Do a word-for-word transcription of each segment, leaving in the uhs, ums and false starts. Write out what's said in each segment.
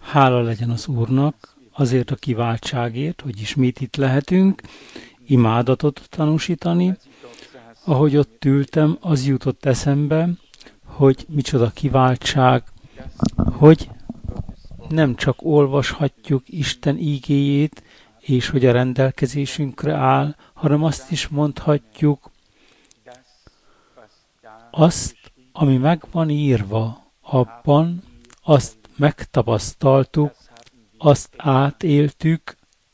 Hála legyen az Úrnak azért a kiváltságért, hogy ismét itt lehetünk, imádatot tanúsítani. Ahogy ott ültem, az jutott eszembe, hogy micsoda kiváltság, hogy nem csak olvashatjuk Isten ígéjét, és hogy a rendelkezésünkre áll, hanem azt is mondhatjuk, azt, ami meg van írva abban, azt megtapasztaltuk, azt átéltük,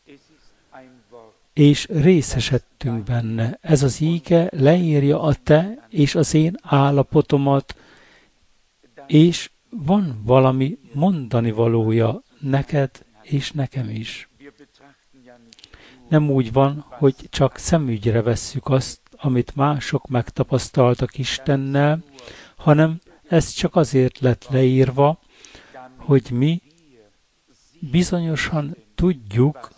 és részesedtünk benne. Ez az íge leírja a te és az én állapotomat, és van valami mondani valója neked és nekem is. Nem úgy van, hogy csak szemügyre vesszük azt, amit mások megtapasztaltak Istennel, hanem ez csak azért lett leírva, hogy mi bizonyosan tudjuk,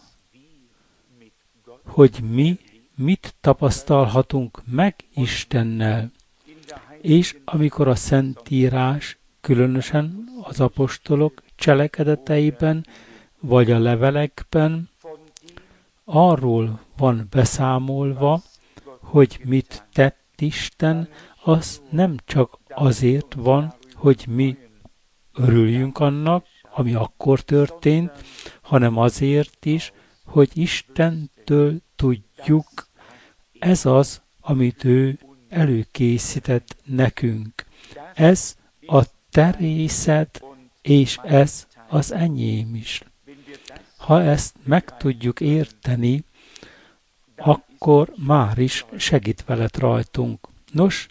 hogy mi mit tapasztalhatunk meg Istennel. És amikor a Szentírás, különösen az apostolok cselekedeteiben, vagy a levelekben arról van beszámolva, hogy mit tett Isten, az nem csak azért van, hogy mi örüljünk annak, ami akkor történt, hanem azért is, hogy Istentől tudjuk, ez az, amit ő előkészített nekünk. Ez a te részed, és ez az enyém is. Ha ezt meg tudjuk érteni, akkor már is segít veled rajtunk. Nos,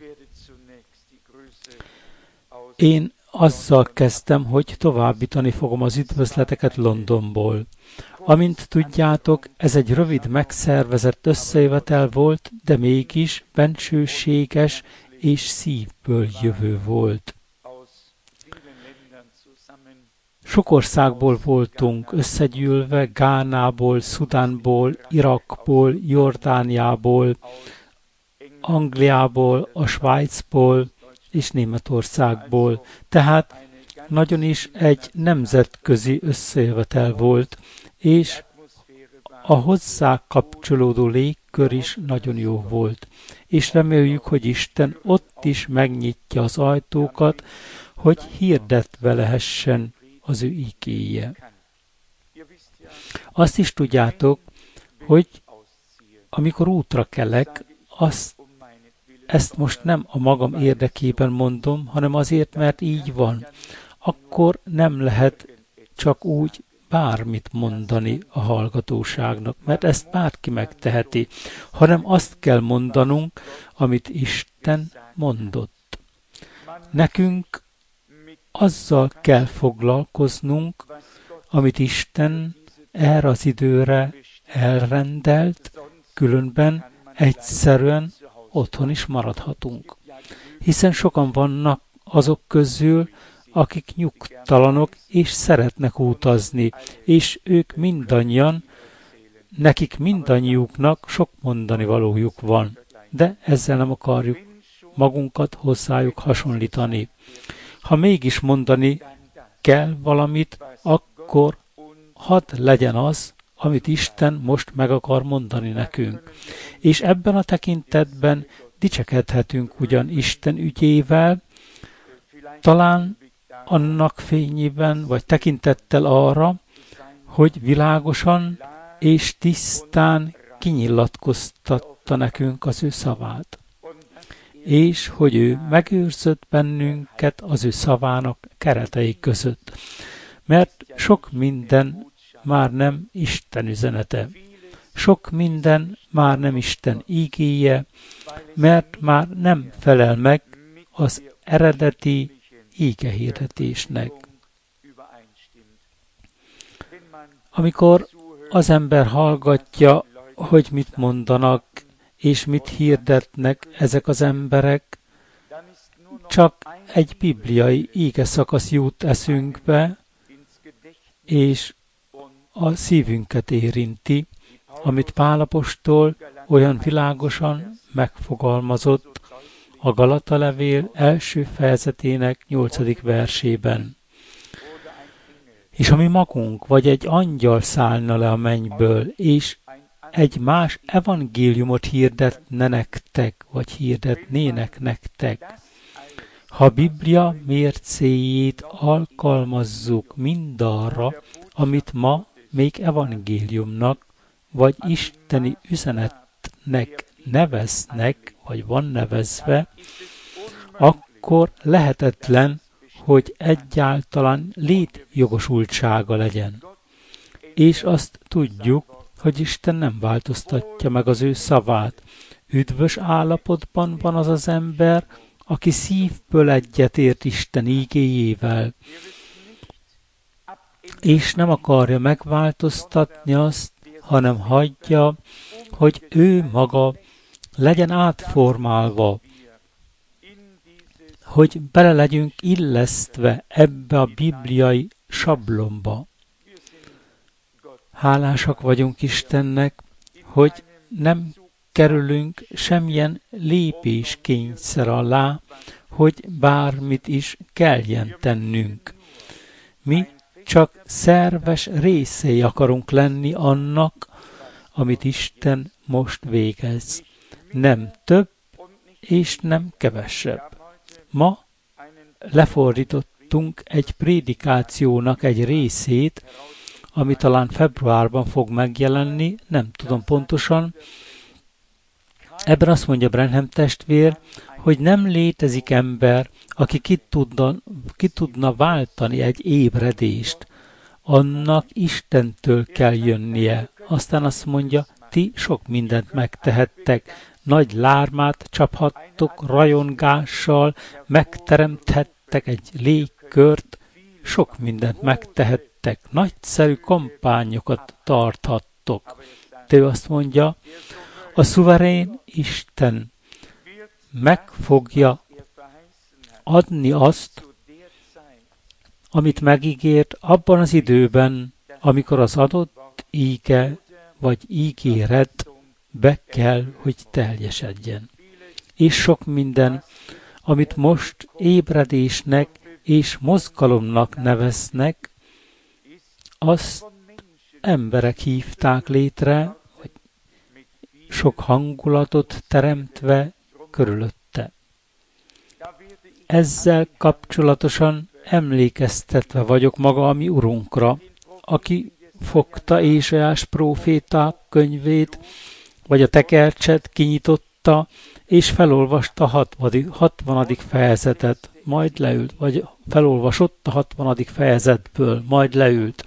én azzal kezdtem, hogy továbbítani fogom az üdvözleteket Londonból. Amint tudjátok, ez egy rövid megszervezett összejövetel volt, de mégis bensőséges és szívből jövő volt. Sok országból voltunk összegyűlve, Gánából, Szudánból, Irakból, Jordániából, Angliából, a Svájcból és Németországból. Tehát nagyon is egy nemzetközi összejövetel volt, és a hozzá kapcsolódó légkör is nagyon jó volt. És reméljük, hogy Isten ott is megnyitja az ajtókat, hogy hirdetve lehessen az ő igéje. Azt is tudjátok, hogy amikor útra kelek, azt, ezt most nem a magam érdekében mondom, hanem azért, mert így van. Akkor nem lehet csak úgy bármit mondani a hallgatóságnak, mert ezt bárki megteheti, hanem azt kell mondanunk, amit Isten mondott. Nekünk azzal kell foglalkoznunk, amit Isten erre az időre elrendelt, különben egyszerűen otthon is maradhatunk. Hiszen sokan vannak azok közül, akik nyugtalanok és szeretnek utazni, és ők mindannyian, nekik mindannyiuknak sok mondani valójuk van, de ezzel nem akarjuk magunkat hozzájuk hasonlítani. Ha mégis mondani kell valamit, akkor hadd legyen az, amit Isten most meg akar mondani nekünk. És ebben a tekintetben dicsekedhetünk ugyan Isten ügyével, talán annak fényében, vagy tekintettel arra, hogy világosan és tisztán kinyilatkoztatta nekünk az ő szavát. És hogy ő megőrzött bennünket az ő szavának keretei között. Mert sok minden már nem Isten üzenete. Sok minden már nem Isten ígéje, mert már nem felel meg az eredeti ígehirdetésnek. Amikor az ember hallgatja, hogy mit mondanak, és mit hirdetnek ezek az emberek, csak egy bibliai íge szakasz jut eszünkbe, és a szívünket érinti, amit Pál apostol olyan világosan megfogalmazott a Galata levél első fejezetének nyolcadik versében. És ha mi magunk, vagy egy angyal szállna le a mennyből, és egy más evangéliumot hirdetne nektek, vagy hirdetnének nektek, ha a Biblia mércéjét alkalmazzuk mindarra, amit ma még evangéliumnak, vagy isteni üzenetnek neveznek, vagy van nevezve, akkor lehetetlen, hogy egyáltalán létjogosultsága legyen. És azt tudjuk, hogy Isten nem változtatja meg az ő szavát. Üdvös állapotban van az az ember, aki szívből egyetért Isten ígéjével, és nem akarja megváltoztatni azt, hanem hagyja, hogy ő maga legyen átformálva, hogy bele legyünk illesztve ebbe a bibliai sablonba. Hálásak vagyunk Istennek, hogy nem kerülünk semmilyen lépéskényszer alá, hogy bármit is kelljen tennünk. Mi csak szerves részei akarunk lenni annak, amit Isten most végez. Nem több és nem kevesebb. Ma lefordítottunk egy prédikációnak egy részét, ami talán februárban fog megjelenni, nem tudom pontosan. Ebben azt mondja Branham testvér, hogy nem létezik ember, aki ki tudna, ki tudna váltani egy ébredést. Annak Istentől kell jönnie. Aztán azt mondja, ti sok mindent megtehettek. Nagy lármát csaphattok rajongással, megteremthettek egy légkört, sok mindent megtehettek. Nagyszerű kampányokat tarthattok. De ő azt mondja, a szuverén Isten meg fogja adni azt, amit megígért abban az időben, amikor az adott íge vagy ígéret be kell, hogy teljesedjen. És sok minden, amit most ébredésnek és mozgalomnak neveznek, azt emberek hívták létre, vagy sok hangulatot teremtve körülötte. Ezzel kapcsolatosan emlékeztetve vagyok maga a mi Urunkra, aki fogta Ézsaiás próféták könyvét, vagy a tekercset kinyitotta, és felolvasta a hatvanadik fejezetet, majd leült, vagy felolvasott a hatvanadik fejezetből, majd leült.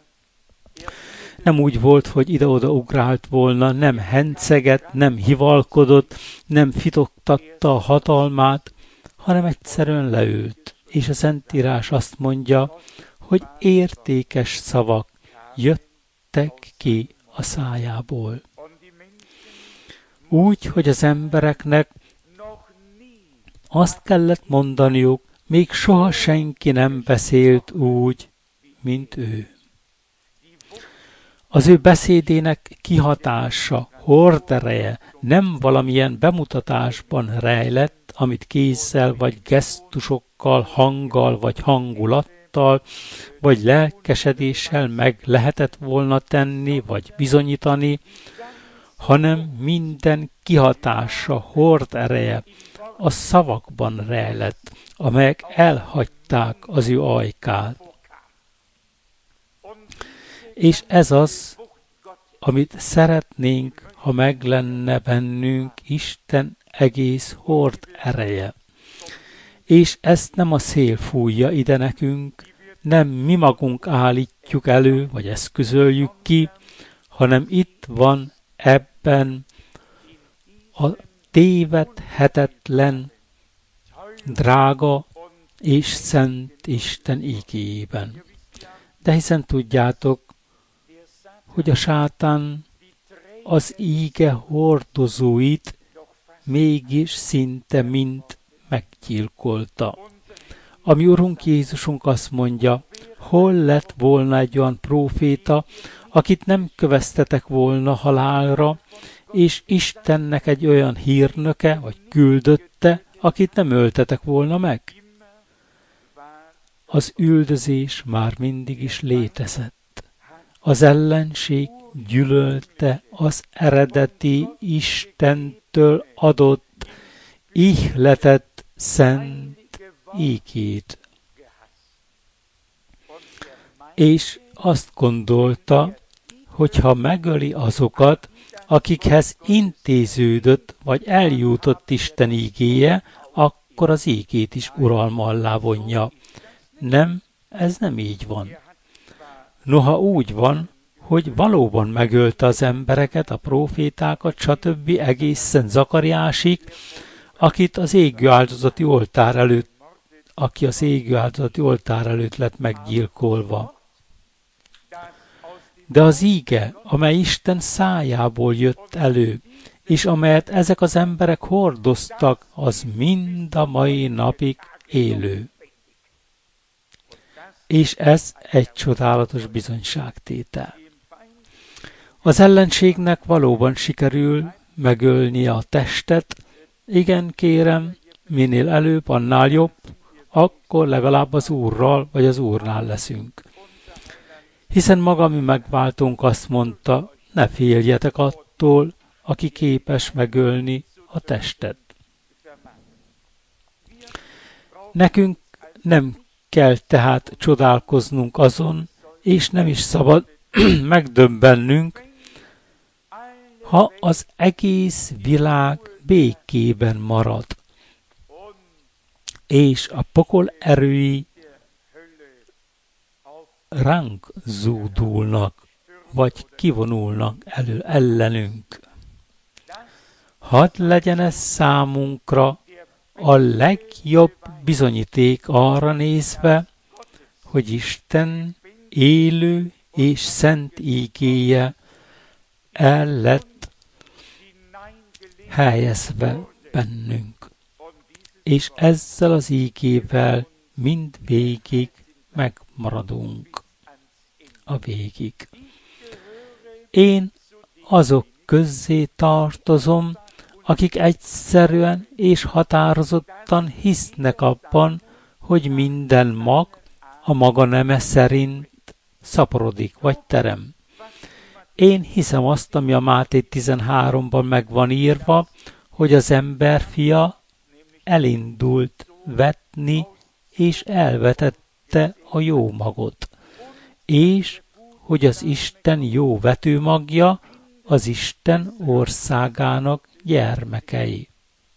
Nem úgy volt, hogy ide-oda ugrált volna, nem henceget, nem hivalkodott, nem fitoktatta a hatalmát, hanem egyszerűen leült. És a Szentírás azt mondja, hogy értékes szavak jöttek ki a szájából. Úgy, hogy az embereknek azt kellett mondaniuk, még soha senki nem beszélt úgy, mint ő. Az ő beszédének kihatása, hordereje nem valamilyen bemutatásban rejlett, amit kézzel vagy gesztusokkal, hanggal vagy hangulattal, vagy lelkesedéssel meg lehetett volna tenni, vagy bizonyítani, hanem minden kihatása, hordereje a szavakban rejlett, amelyek elhagyták az ő ajkát. És ez az, amit szeretnénk, ha meg lenne bennünk Isten egész hord ereje. És ezt nem a szél fújja ide nekünk, nem mi magunk állítjuk elő, vagy eszközöljük ki, hanem itt van ebben a tévedhetetlen, drága és szent Isten igéjében. De hiszen tudjátok, hogy a sátán az íge hordozóit mégis szinte mind meggyilkolta. A mi Urunk Jézusunk azt mondja, hol lett volna egy olyan próféta, akit nem köveztetek volna halálra, és Istennek egy olyan hírnöke, vagy küldötte, akit nem öltetek volna meg? az üldözés már mindig is létezett. Az ellenség gyűlölte az eredeti Istentől adott, ihletett szent ígét. És azt gondolta, hogy ha megöli azokat, akikhez intéződött vagy eljutott Isten ígéje, akkor az ígét is uralma alá vonja. Nem, ez nem így van. Noha úgy van, hogy valóban megölte az embereket, a prófétákat, stb. Egészen Zakariásig, akit az égő áldozati oltár előtt, aki az égő áldozati oltár előtt lett meggyilkolva. De az íge, amely Isten szájából jött elő, és amelyet ezek az emberek hordoztak, az mind a mai napig élő. És ez egy csodálatos bizonyságtétel. Az ellenségnek valóban sikerül megölnie a testet, igen kérem, minél előbb, annál jobb, akkor legalább az Úrral vagy az Úrnál leszünk. Hiszen maga mi megváltunk azt mondta, ne féljetek attól, aki képes megölni a testet. Nekünk nem kell tehát csodálkoznunk azon, és nem is szabad megdöbbennünk, ha az egész világ békében marad, és a pokol erői ránk zúdulnak, vagy kivonulnak elő ellenünk. Hadd legyen ez számunkra a legjobb bizonyíték arra nézve, hogy Isten élő és szent ígéje el lett helyezve bennünk, és ezzel az ígével mind végig megmaradunk a végig. Én azok közzé tartozom, akik egyszerűen és határozottan hisznek abban, hogy minden mag a maga neme szerint szaporodik vagy terem. Én hiszem azt, ami a Máté tizenháromban meg van írva, hogy az emberfia elindult vetni, és elvetette a jó magot, és hogy az Isten jó vetőmagja az Isten országának gyermekei.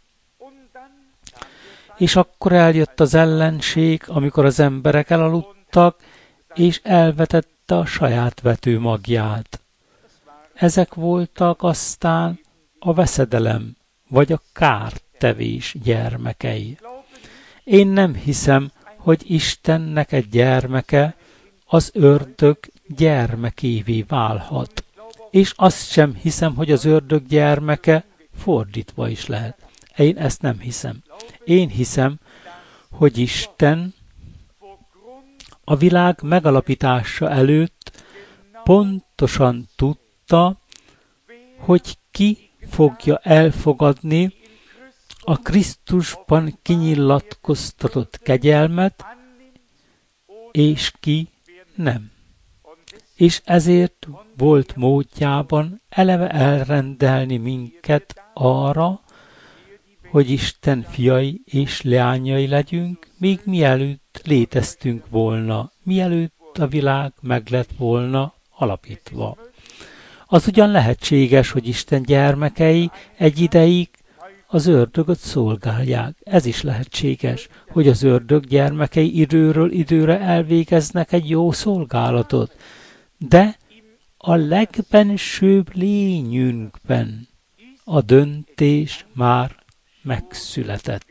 És akkor eljött az ellenség, amikor az emberek elaludtak, és elvetette a saját vetőmagját. Ezek voltak aztán a veszedelem, vagy a kártevés gyermekei. Én nem hiszem, hogy Istennek egy gyermeke az ördög gyermekévé válhat. És azt sem hiszem, hogy az ördög gyermeke fordítva is lehet. Én ezt nem hiszem. Én hiszem, hogy Isten a világ megalapítása előtt pontosan tudta, hogy ki fogja elfogadni a Krisztusban kinyilatkoztatott kegyelmet, és ki nem. És ezért volt módjában eleve elrendelni minket arra, hogy Isten fiai és leányai legyünk, még mielőtt léteztünk volna, mielőtt a világ meg lett volna alapítva. Az ugyan lehetséges, hogy Isten gyermekei egy ideig az ördögöt szolgálják. Ez is lehetséges, hogy az ördög gyermekei időről időre elvégeznek egy jó szolgálatot. De a legbensőbb lényünkben a döntés már megszületett.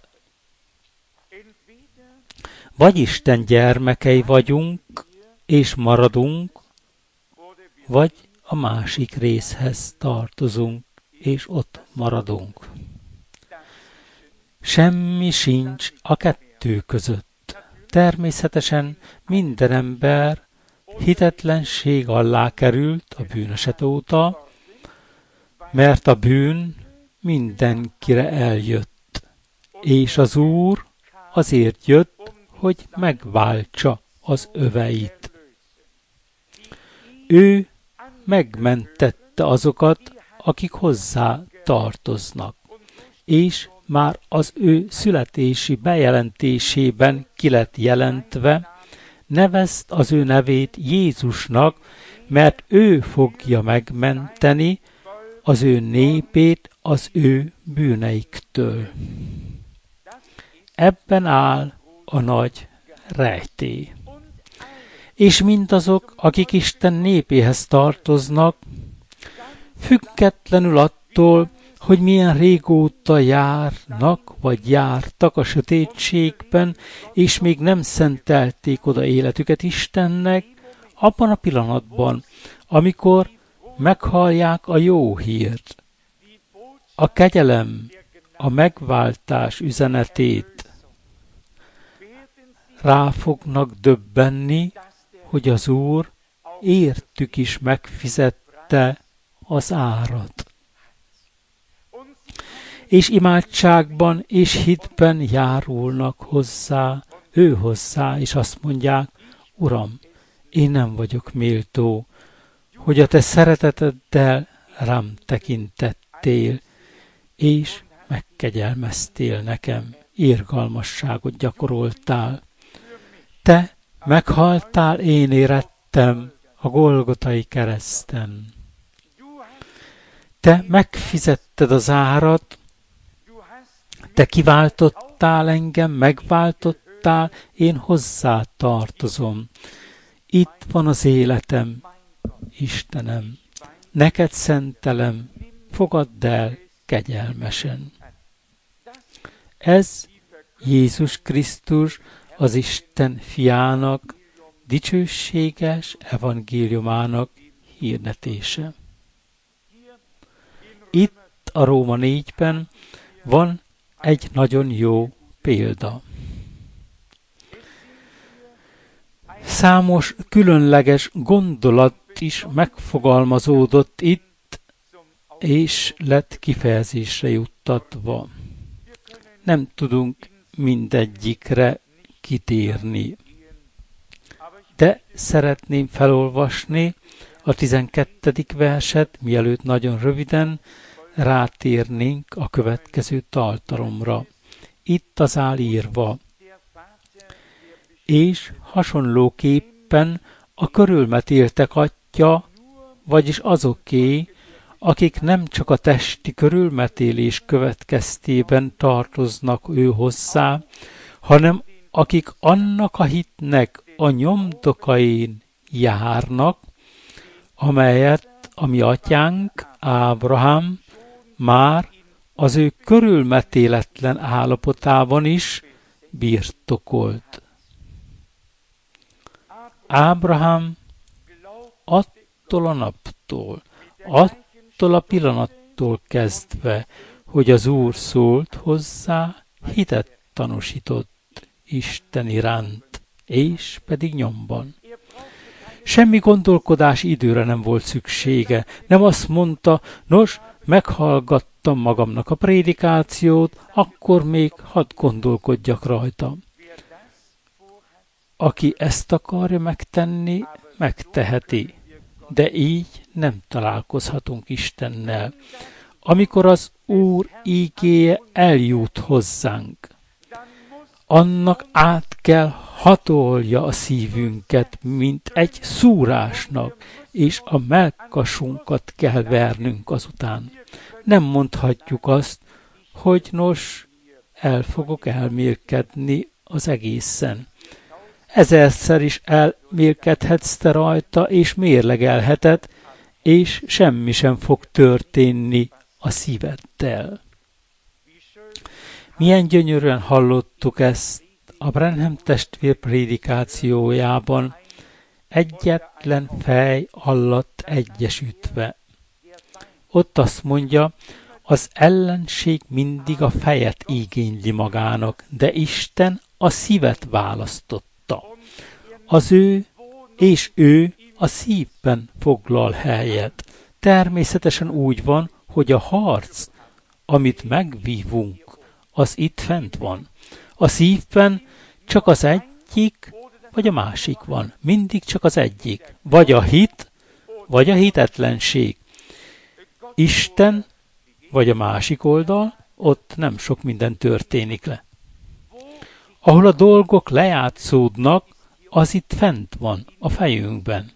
Vagy Isten gyermekei vagyunk, és maradunk, vagy a másik részhez tartozunk, és ott maradunk. Semmi sincs a kettő között. Természetesen minden ember hitetlenség alá került a bűneset óta, mert a bűn mindenkire eljött, és az Úr azért jött, hogy megváltsa az öveit. Ő megmentette azokat, akik hozzá tartoznak, és már az ő születési bejelentésében ki lett jelentve, nevezd az ő nevét Jézusnak, mert ő fogja megmenteni az ő népét az ő bűneiktől. Ebben áll a nagy rejtély. És mindazok, akik Isten népéhez tartoznak, függetlenül attól, hogy milyen régóta járnak, vagy jártak a sötétségben, és még nem szentelték oda életüket Istennek, abban a pillanatban, amikor meghallják a jó hírt, a kegyelem, a megváltás üzenetét, rá fognak döbbenni, hogy az Úr értük is megfizette az árat. És imádságban és hitben járulnak hozzá, ő hozzá, és azt mondják, Uram, én nem vagyok méltó, hogy a te szereteteddel rám tekintettél, és megkegyelmeztél nekem, irgalmasságot gyakoroltál. Te meghaltál, én érettem a Golgotai kereszten. Te megfizetted az árat, te kiváltottál engem, megváltottál, én hozzá tartozom. Itt van az életem, Istenem, neked szentelem, fogadd el kegyelmesen. Ez Jézus Krisztus, az Isten fiának, dicsőséges evangéliumának hirdetése. Itt a Róma négyben van egy nagyon jó példa. Számos különleges gondolat is megfogalmazódott itt, és lett kifejezésre juttatva. Nem tudunk mindegyikre kitérni, de szeretném felolvasni a tizenkettedik verset, mielőtt nagyon röviden rátérnénk a következő tartalomra. Itt az áll írva, és hasonlóképpen a körülmetéltek atya, vagyis azoké, akik nem csak a testi körülmetélés következtében tartoznak ő hozzá, hanem akik annak a hitnek a nyomdokain járnak, amelyet a mi atyánk, Ábrahám már az ő körülmetéletlen állapotában is birtokolt. Ábrahám attól a naptól, attól a pillanattól kezdve, hogy az Úr szólt hozzá, hitet tanúsított Isten iránt, és pedig nyomban. Semmi gondolkodási időre nem volt szüksége. Nem azt mondta, nos, meghallgattam magamnak a prédikációt, akkor még hadd gondolkodjak rajta. Aki ezt akarja megtenni, megteheti, de így nem találkozhatunk Istennel. Amikor az Úr ígéje eljut hozzánk, annak át kell hatolja a szívünket, mint egy szúrásnak, és a mellkasunkat kell vernünk azután. Nem mondhatjuk azt, hogy nos, el fogok elmélkedni az egészen. Ezerszer is elmélkedhetsz te rajta, és mérlegelheted, és semmi sem fog történni a szíveddel. Milyen gyönyörűen hallottuk ezt a Branham testvér prédikációjában, egyetlen fej alatt egyesütve. Ott azt mondja, az ellenség mindig a fejet igényli magának, de Isten a szívet választotta. Az ő és ő a szívben foglal helyet. Természetesen úgy van, hogy a harc, amit megvívunk, az itt fent van. A szívben csak az egy egyik, vagy a másik van. Mindig csak az egyik. Vagy a hit, vagy a hitetlenség. Isten, vagy a másik oldal, ott nem sok minden történik le. Ahol a dolgok lejátszódnak, az itt fent van, a fejünkben.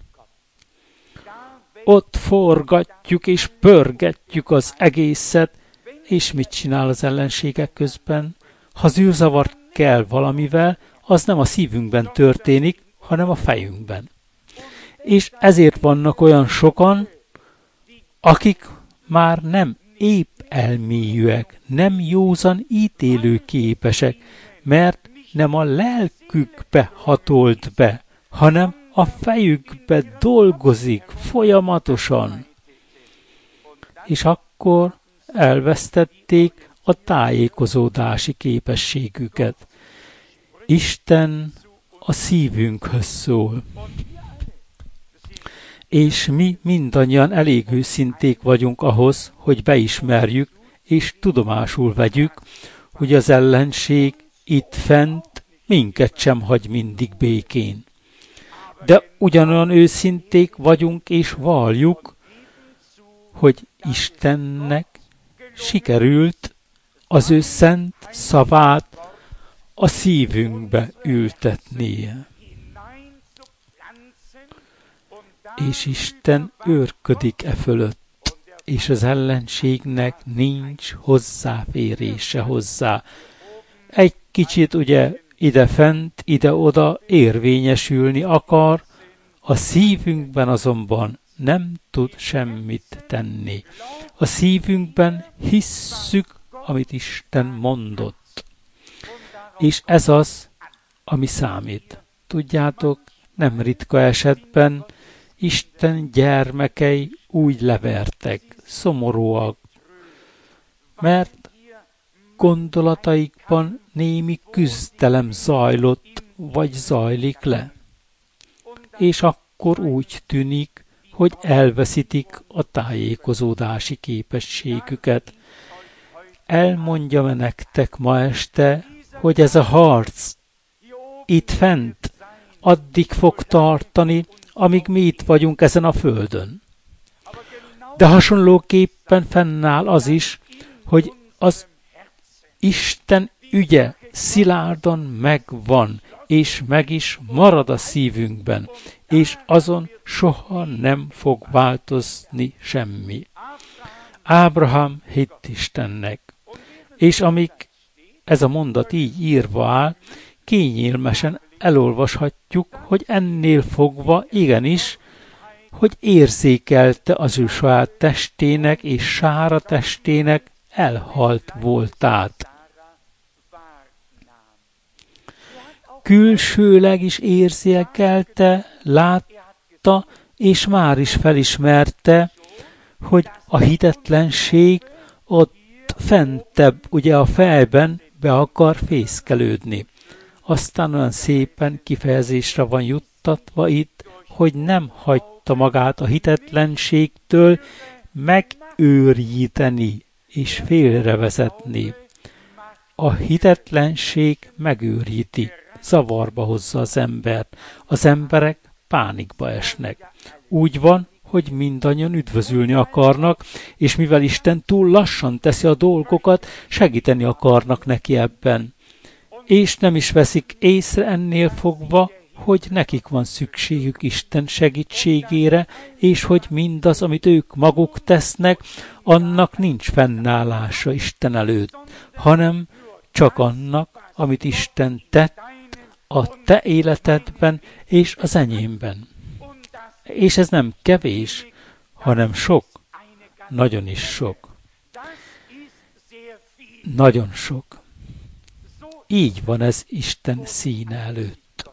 Ott forgatjuk és pörgetjük az egészet, és mit csinál az ellenségek közben? Ha zűrzavart kell valamivel, az nem a szívünkben történik, hanem a fejünkben. És ezért vannak olyan sokan, akik már nem épp elmélyűek, nem józan ítélőképesek, mert nem a lelkükbe hatolt be, hanem a fejükbe dolgozik folyamatosan. És akkor elvesztették a tájékozódási képességüket. Isten a szívünkhöz szól. És mi mindannyian elég őszinték vagyunk ahhoz, hogy beismerjük és tudomásul vegyük, hogy az ellenség itt fent minket sem hagy mindig békén. De ugyanolyan őszinték vagyunk és valljuk, hogy Istennek sikerült az ő szent szavát a szívünkbe ültetnie. És Isten őrködik e fölött, és az ellenségnek nincs hozzáférése hozzá. Egy kicsit ugye ide-fent, ide-oda érvényesülni akar, a szívünkben azonban nem tud semmit tenni. A szívünkben hisszük, amit Isten mondott. És ez az, ami számít. Tudjátok, nem ritka esetben Isten gyermekei úgy levertek, szomorúak, mert gondolataikban némi küzdelem zajlott, vagy zajlik le. És akkor úgy tűnik, hogy elveszítik a tájékozódási képességüket. Elmondjam-e nektek ma este, hogy ez a harc itt fent addig fog tartani, amíg mi itt vagyunk ezen a földön. De hasonlóképpen fennáll az is, hogy az Isten ügye szilárdan megvan, és meg is marad a szívünkben, és azon soha nem fog változni semmi. Ábrahám hitt Istennek, és amíg ez a mondat így írva áll, kényelmesen elolvashatjuk, hogy ennél fogva igenis, hogy érzékelte az ő saját testének és Sára testének elhalt voltát. Külsőleg is érzékelte, látta, és már is felismerte, hogy a hitetlenség ott fentebb, ugye a fejben be akar fészkelődni. Aztán olyan szépen kifejezésre van juttatva itt, hogy nem hagyta magát a hitetlenségtől megőrjíteni és félrevezetni. A hitetlenség megőríti, zavarba hozza az embert. Az emberek pánikba esnek. Úgy van, hogy mindannyian üdvözülni akarnak, és mivel Isten túl lassan teszi a dolgokat, segíteni akarnak neki ebben. És nem is veszik észre ennél fogva, hogy nekik van szükségük Isten segítségére, és hogy mindaz, amit ők maguk tesznek, annak nincs fennállása Isten előtt, hanem csak annak, amit Isten tett a te életedben és az enyémben. És ez nem kevés, hanem sok, nagyon is sok. Nagyon sok. Így van ez Isten színe előtt.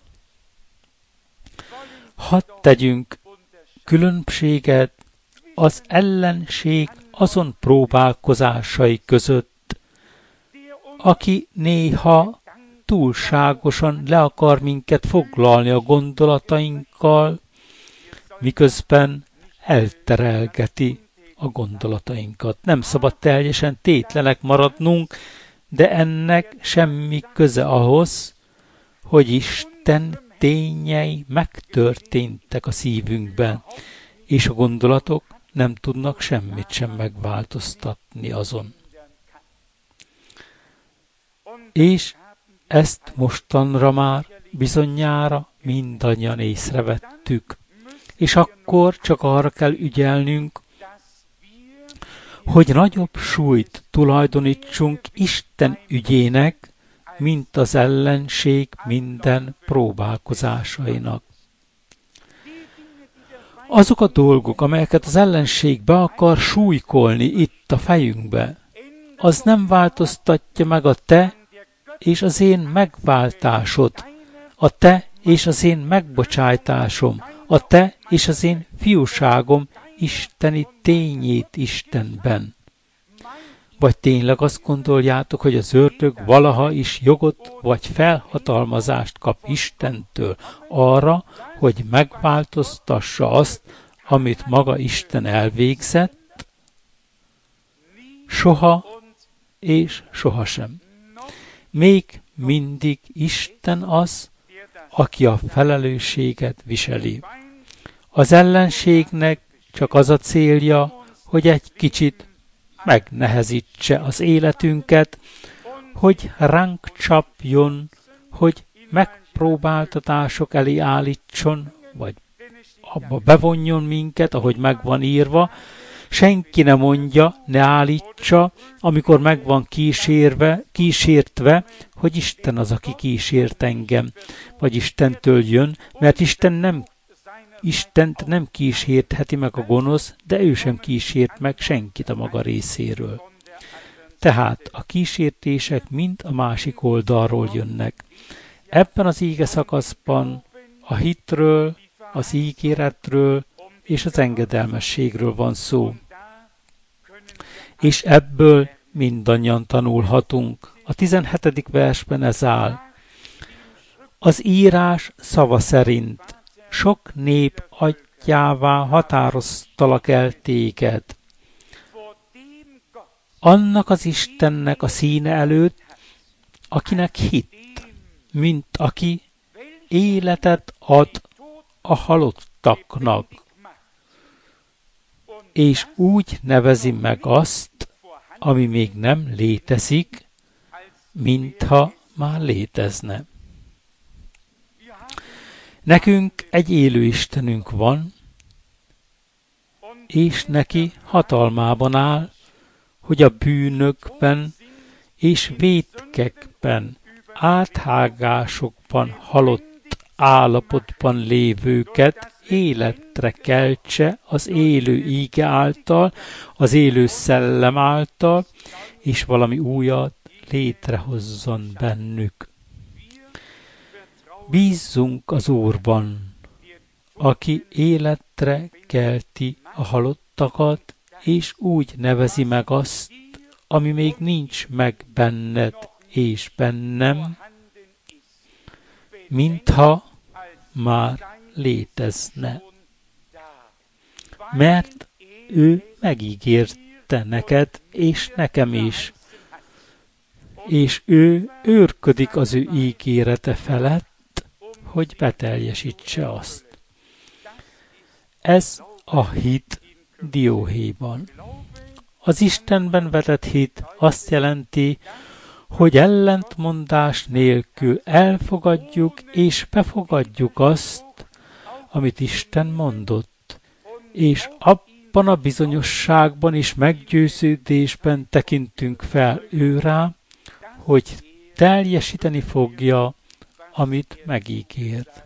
Hadd tegyünk különbséget az ellenség azon próbálkozásai között, aki néha túlságosan le akar minket foglalni a gondolatainkkal, miközben elterelgeti a gondolatainkat. Nem szabad teljesen tétlenek maradnunk, de ennek semmi köze ahhoz, hogy Isten Isten tényei megtörténtek a szívünkben, és a gondolatok nem tudnak semmit sem megváltoztatni azon. És ezt mostanra már bizonyára mindannyian észrevettük, és akkor csak arra kell ügyelnünk, hogy nagyobb súlyt tulajdonítsunk Isten ügyének, mint az ellenség minden próbálkozásainak. Azok a dolgok, amelyeket az ellenség be akar súlykolni itt a fejünkbe, az nem változtatja meg a te és az én megváltásod, a te és az én megbocsájtásom, a te és az én fiúságom isteni tényét Istenben. Vagy tényleg azt gondoljátok, hogy az ördög valaha is jogot vagy felhatalmazást kap Istentől arra, hogy megváltoztassa azt, amit maga Isten elvégzett? Soha és sohasem. Még mindig Isten az, aki a felelősséget viseli. Az ellenségnek csak az a célja, hogy egy kicsit megnehezítse az életünket, hogy ránk csapjon, hogy megpróbáltatások elé állítson, vagy abba bevonjon minket, ahogy meg van írva. Senki ne mondja, ne állítsa, amikor meg van kísérve, kísértve, hogy Isten az, aki kísért engem, vagy Istentől jön, mert Isten nem Istent nem kísértheti meg a gonosz, de ő sem kísért meg senkit a maga részéről. Tehát a kísértések mind a másik oldalról jönnek. Ebben az íge szakaszban a hitről, az ígéretről és az engedelmességről van szó. És ebből mindannyian tanulhatunk. A tizenhetedik versben ez áll. Az írás szava szerint sok nép atyává határoztalak el téged. Annak az Istennek a színe előtt, akinek hitt, mint aki életet ad a halottaknak, és úgy nevezi meg azt, ami még nem létezik, mintha már létezne. Nekünk egy élő Istenünk van, és neki hatalmában áll, hogy a bűnökben és vétkekben, áthágásokban halott állapotban lévőket életre keltse az élő íge által, az élő szellem által, és valami újat létrehozzon bennük. Bízzunk az Úrban, aki életre kelti a halottakat, és úgy nevezi meg azt, ami még nincs meg benned és bennem, mintha már létezne. Mert ő megígérte neked és nekem is, és ő őrködik az ő ígérete felett, hogy beteljesítse azt. Ez a hit dióhéjban. Az Istenben vetett hit azt jelenti, hogy ellentmondás nélkül elfogadjuk és befogadjuk azt, amit Isten mondott, és abban a bizonyosságban és meggyőződésben tekintünk fel ő rá, hogy teljesíteni fogja, amit megígért.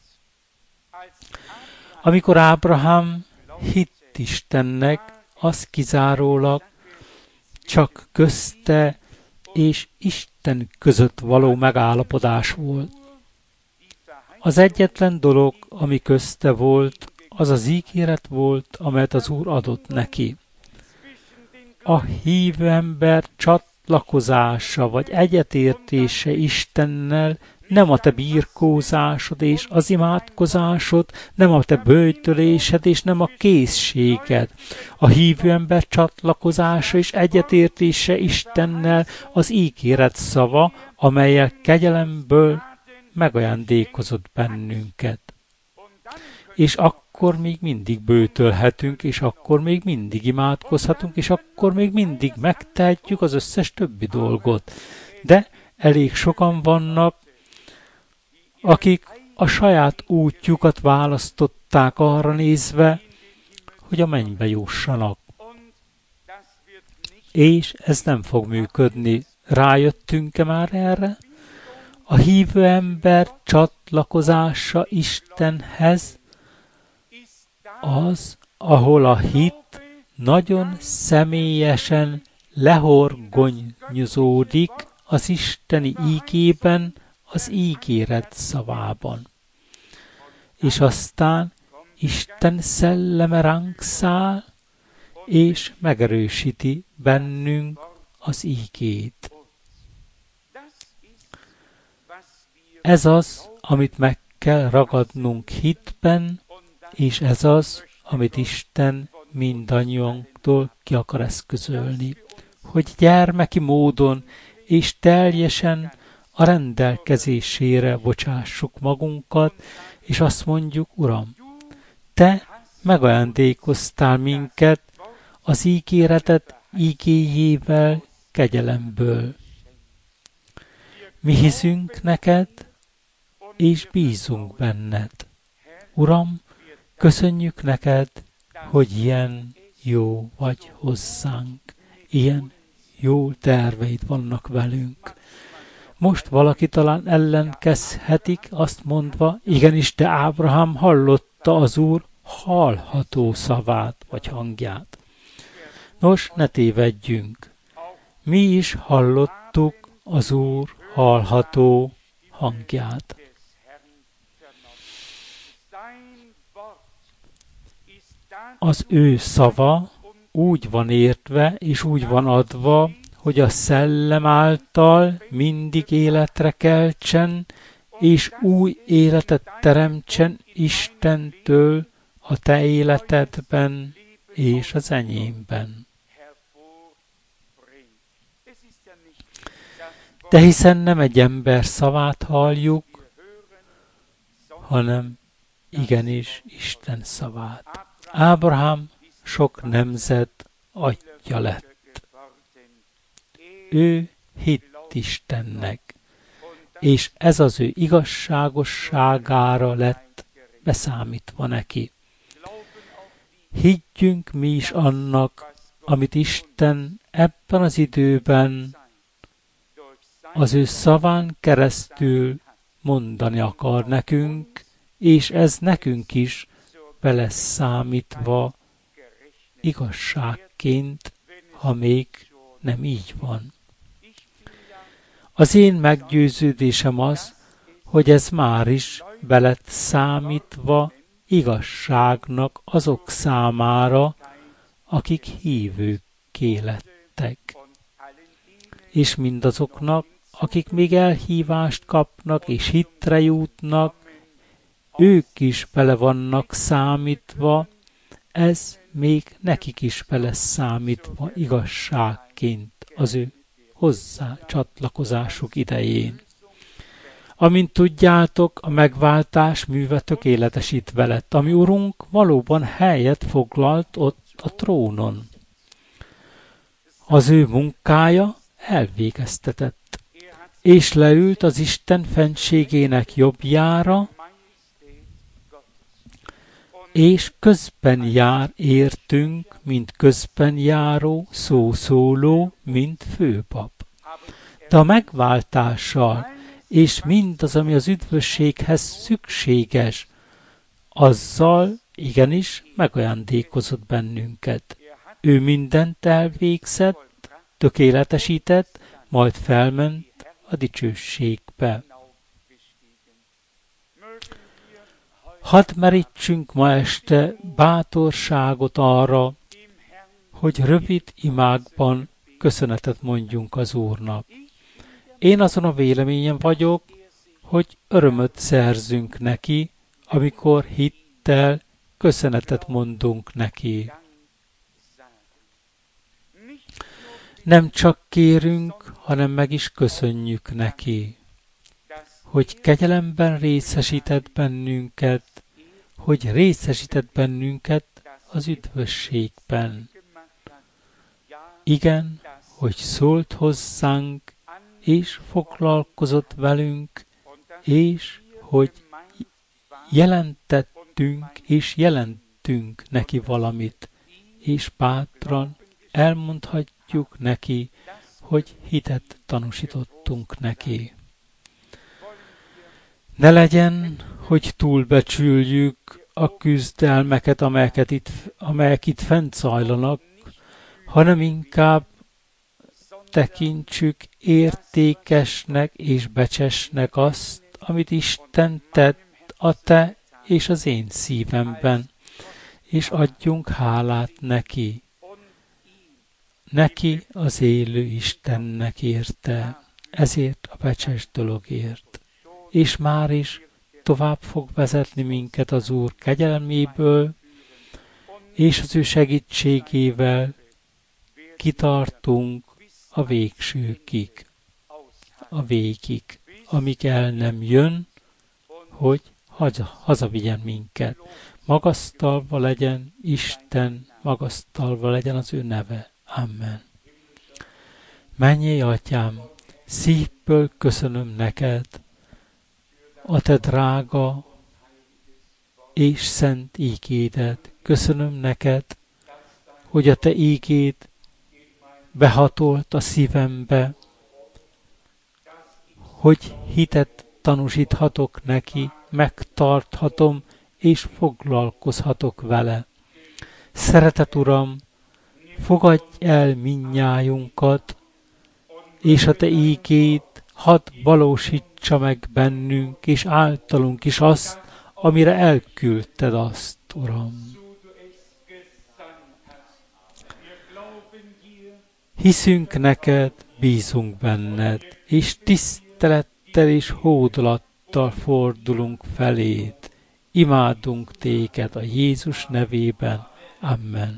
Amikor Ábrahám hitt Istennek, az kizárólag csak közte és Isten között való megállapodás volt. Az egyetlen dolog, ami közte volt, az az ígéret volt, amelyet az Úr adott neki. A hívő ember csatlakozása vagy egyetértése Istennel nem a te birkózásod és az imádkozásod, nem a te böjtölésed és nem a készséged. A hívő ember csatlakozása és egyetértése Istennel az ígéret szava, amellyel kegyelemből megajándékozott bennünket. És akkor még mindig bőtölhetünk, és akkor még mindig imádkozhatunk, és akkor még mindig megtehetjük az összes többi dolgot. De elég sokan vannak, akik a saját útjukat választották arra nézve, hogy a mennybe jussanak. És ez nem fog működni. Rájöttünk-e már erre? A hívő ember csatlakozása Istenhez az, ahol a hit nagyon személyesen lehorgonyozódik az isteni ígében, az ígéret szavában. És aztán Isten szelleme ránk száll, és megerősíti bennünk az ígét. Ez az, amit meg kell ragadnunk hitben, és ez az, amit Isten mindannyiunktól ki akar eszközölni, hogy gyermeki módon és teljesen a rendelkezésére bocsássuk magunkat, és azt mondjuk, Uram, Te megajándékoztál minket az ígéretet ígéjével, kegyelemből. Mi hiszünk neked, és bízunk benned. Uram, köszönjük neked, hogy ilyen jó vagy hozzánk, ilyen jó terveid vannak velünk. Most valaki talán ellenkezhetik, azt mondva, igenis, de Ábrahám hallotta az Úr hallható szavát, vagy hangját. Nos, ne tévedjünk. Mi is hallottuk az Úr hallható hangját. Az ő szava úgy van értve, és úgy van adva, hogy a szellem által mindig életre keltsen, és új életet teremtsen Istentől a te életedben és az enyémben. De hiszen nem egy ember szavát halljuk, hanem igenis Isten szavát. Ábrahám sok nemzet atyja lett. Ő hitt Istennek, és ez az ő igazságosságára lett beszámítva neki. Higgyünk mi is annak, amit Isten ebben az időben az ő szaván keresztül mondani akar nekünk, és ez nekünk is be lesz számítva igazságként, ha még nem így van. Az én meggyőződésem az, hogy ez már is be lett számítva igazságnak azok számára, akik hívőkké lettek. És mindazoknak, akik még elhívást kapnak és hittre jutnak, ők is bele vannak számítva, ez még nekik is bele számítva igazságként az ő hozzá csatlakozásuk idején. Amint tudjátok, a megváltás műve tökéletesítve lett, ami Urunk valóban helyet foglalt ott a trónon. Az ő munkája elvégeztetett, és leült az Isten fenségének jobbjára, és közben jár értünk, mint közben járó, szószóló, mint főpap. De a megváltással, és mindaz, ami az üdvösséghez szükséges, azzal igenis megajándékozott bennünket. Ő mindent elvégzett, tökéletesített, majd felment a dicsőségbe. Hadd merítsünk ma este bátorságot arra, hogy rövid imákban köszönetet mondjunk az Úrnak. Én azon a véleményen vagyok, hogy örömöt szerzünk neki, amikor hittel köszönetet mondunk neki. Nem csak kérünk, hanem meg is köszönjük neki, hogy kegyelemben részesített bennünket, hogy részesített bennünket az üdvösségben. Igen, hogy szólt hozzánk, és foglalkozott velünk, és hogy jelentettünk, és jelentünk neki valamit, és bátran elmondhatjuk neki, hogy hitet tanúsítottunk neki. Ne legyen, hogy túlbecsüljük a küzdelmeket, amelyeket itt, amelyek itt fent zajlanak, hanem inkább tekintsük értékesnek és becsesnek azt, amit Isten tett a te és az én szívemben, és adjunk hálát neki. Neki az élő Istennek érte, ezért a becses dologért. És már is tovább fog vezetni minket az Úr kegyelméből, és az ő segítségével kitartunk a végsőkig, a végig, amíg el nem jön, hogy haza, hazavigyen minket. Magasztalva legyen Isten, magasztalva legyen az ő neve. Amen. Mennyei Atyám, szívből köszönöm neked a te drága és szent ígédet. Köszönöm neked, hogy a te ígéd behatolt a szívembe, hogy hitet tanúsíthatok neki, megtarthatom és foglalkozhatok vele. Szeretet Uram, fogadj el mindnyájunkat, és a te ígéd hadd valósítsa meg bennünk, és általunk is azt, amire elküldted azt, Uram. Hiszünk neked, bízunk benned, és tisztelettel és hódolattal fordulunk feléd. Imádunk téged a Jézus nevében. Amen.